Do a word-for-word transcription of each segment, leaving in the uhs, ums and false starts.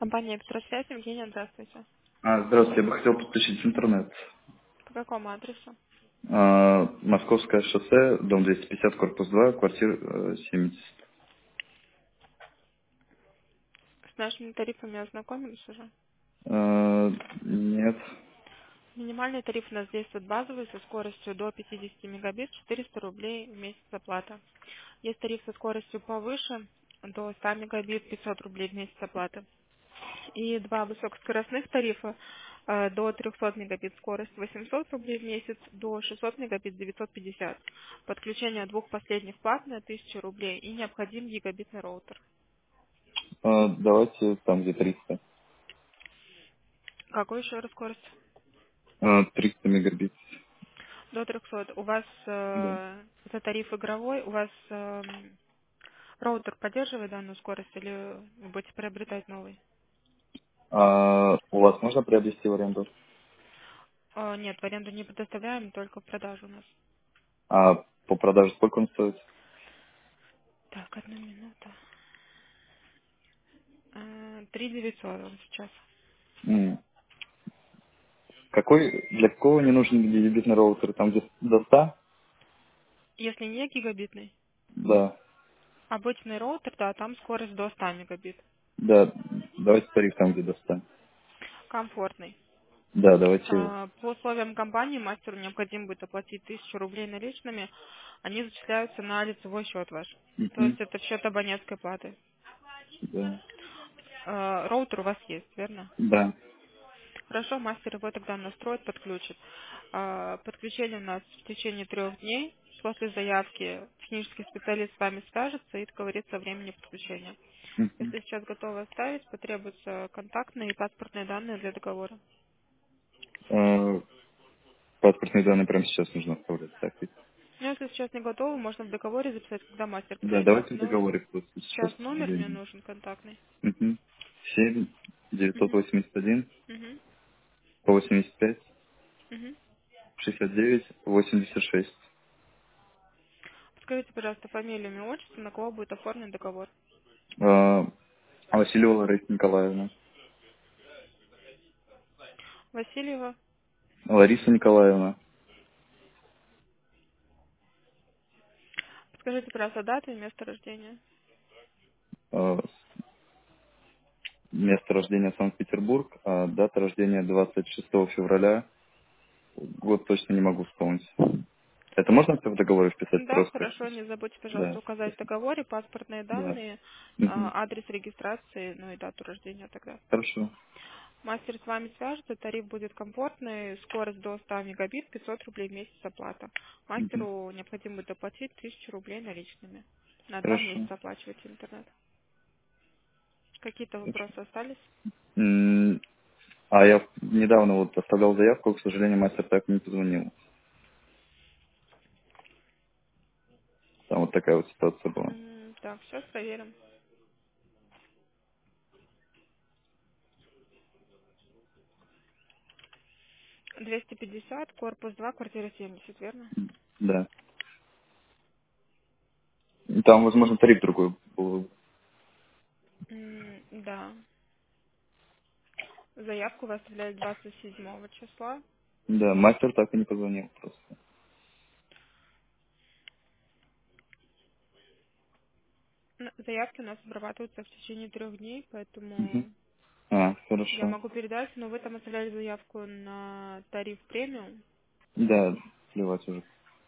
Компания «Электросвязь», Евгения, здравствуйте. А, здравствуйте, я бы хотел подключить интернет. По какому адресу? А, Московское шоссе, дом двести пятьдесят, корпус два, квартира э, семьдесят. С нашими тарифами ознакомились уже? А, нет. Минимальный тариф у нас действует базовый со скоростью до пятидесяти мегабит, четыреста рублей в месяц оплата. Есть тариф со скоростью повыше, до ста мегабит, пятьсот рублей в месяц оплата. И два высокоскоростных тарифа э, до трехсот мегабит скорость восемьсот рублей в месяц, до шестисот мегабит девятьсот пятьдесят. Подключение двух последних платное тысяча рублей и необходим гигабитный роутер. А, давайте там, где триста. Какой еще раз скорость? А, триста мегабит. До трехсот. У вас Да. э, это тариф игровой, у вас э, роутер поддерживает данную скорость или вы будете приобретать новый? А, у вас можно приобрести в аренду? Э, нет, в аренду не предоставляем, только в продажу у нас. А по продаже сколько он стоит? Так, одну минуту. Э, три девятьсот он сейчас. М. Какой, для какого не нужен гигабитный роутер? Там где до ста? Если не гигабитный, Да. обычный роутер, да, там скорость до ста мегабит. Да, давайте тариф там, где до ста. Комфортный. Да, давайте его. Э, По условиям компании мастеру необходимо будет оплатить тысячу рублей наличными. Они зачисляются на лицевой счет ваш. То Мгм. есть это счет абонентской платы. Да. Э, Роутер у вас есть, верно? Да. Хорошо, мастер его тогда настроит, подключит. А, Подключение у нас в течение трех дней. После заявки технический специалист с вами свяжется и договорится о времени подключения. Мгм. Если сейчас готовы оставить, потребуются контактные и паспортные данные для договора. Э, Паспортные данные прямо сейчас нужно оставлять. Так ведь? Ну, если сейчас не готовы, можно в договоре записать, когда мастер Да, подойдет. давайте в Но договоре просто сейчас, сейчас к номер мне сожалению. нужен контактный. Угу. семь девятьсот Угу. восемьдесят один Угу. восемьдесят пять Угу. шестьдесят девять восемьдесят шесть. Скажите, пожалуйста, фамилию, имя, отчество, на кого будет оформлен договор. А, Васильева Лариса Николаевна. Васильева. Лариса Николаевна. Скажите, пожалуйста, дату и место рождения. А, Место рождения Санкт-Петербург, а дата рождения двадцать шестого февраля. Год точно не могу вспомнить. Это можно все в договоре вписать Да, просто? хорошо, не забудьте, пожалуйста, Да, указать в спасибо. договоре паспортные Да. данные, Мгм. а, адрес регистрации, ну и дату рождения тогда. Хорошо. Мастер с вами свяжется, тариф будет комфортный, скорость до ста мегабит, пятьсот рублей в месяц оплата. Мгм. Мастеру необходимо будет оплатить тысячу рублей наличными. На два Хорошо. месяца оплачивать интернет. Какие-то Хорошо. вопросы остались? М, А я недавно вот оставлял заявку, к сожалению, мастер так и не позвонил. Там вот такая вот ситуация была. М, Так, сейчас проверим. двести пятьдесят, корпус два, квартира семьдесят, верно? Да. И там, возможно, тариф другой был. М, Да. Заявку вы оставляли двадцать седьмого числа. Да, мастер так и не позвонил просто. Н- Заявки у нас обрабатываются в течение трех дней, Мгм. поэтому А, я хорошо. могу передать, но вы там оставляли заявку на тариф премиум. Да, плевать уже.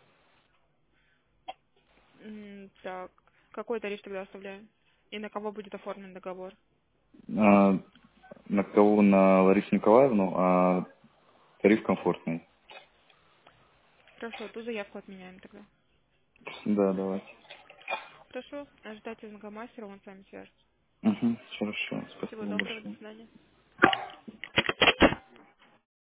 М, Так, какой тариф тогда оставляем? И на кого будет оформлен договор? А, на кого? На Ларису Николаевну, а тариф комфортный. Хорошо, ту заявку отменяем тогда. Да, давайте. Хорошо, ожидайте звонка мастера, он с вами свяжется. Угу, хорошо. Всего Спасибо доброго, до большое. свидания.